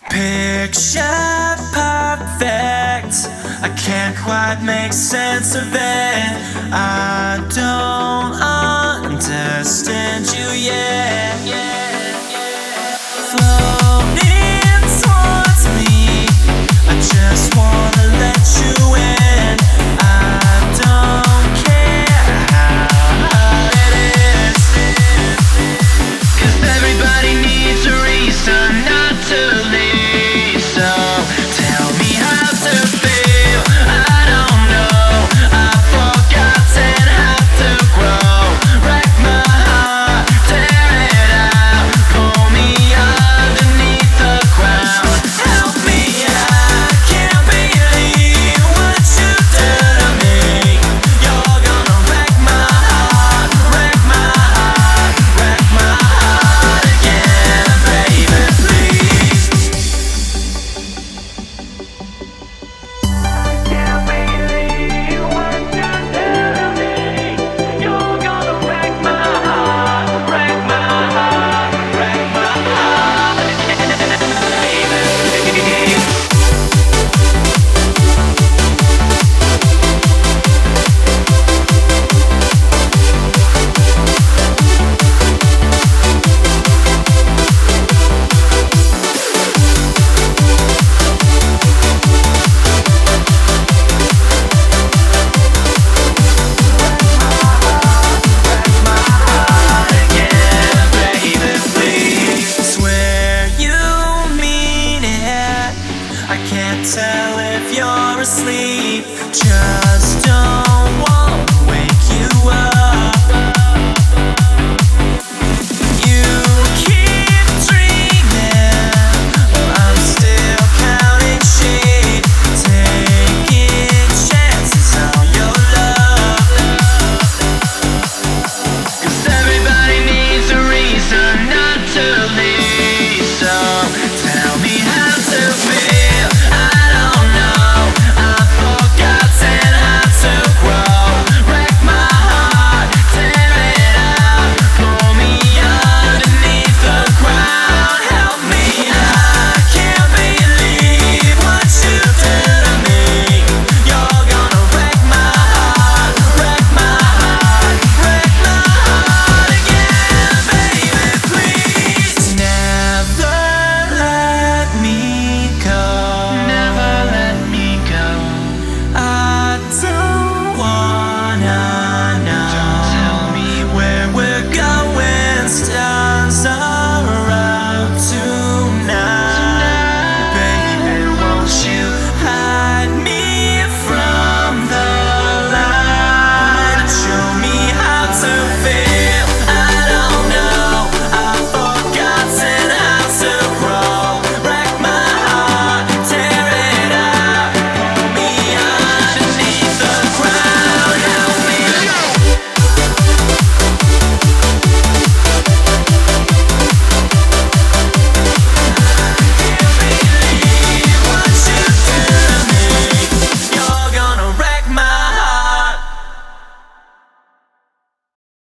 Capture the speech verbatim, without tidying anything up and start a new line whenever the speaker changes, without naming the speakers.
Picture perfect, I can't quite make sense of it. I don't understand you yet. Floating towards me, I just wanna let you in. I don't care how hard it is, 'cause everybody needs a reason not to leave. So tell me how to feel. I don't know, I've forgotten how to grow. Wreck my heart, tear it out, pull me underneath the ground. Help me, I can't believe what you did to me. You're gonna wreck my heart, wreck my heart, wreck my heart again, baby, please. I can't believe what you did to me. You're gonna wreck my heart, wreck my heart, wreck my heart again, baby, please. Swear you mean it. I can't tell if you're asleep. Just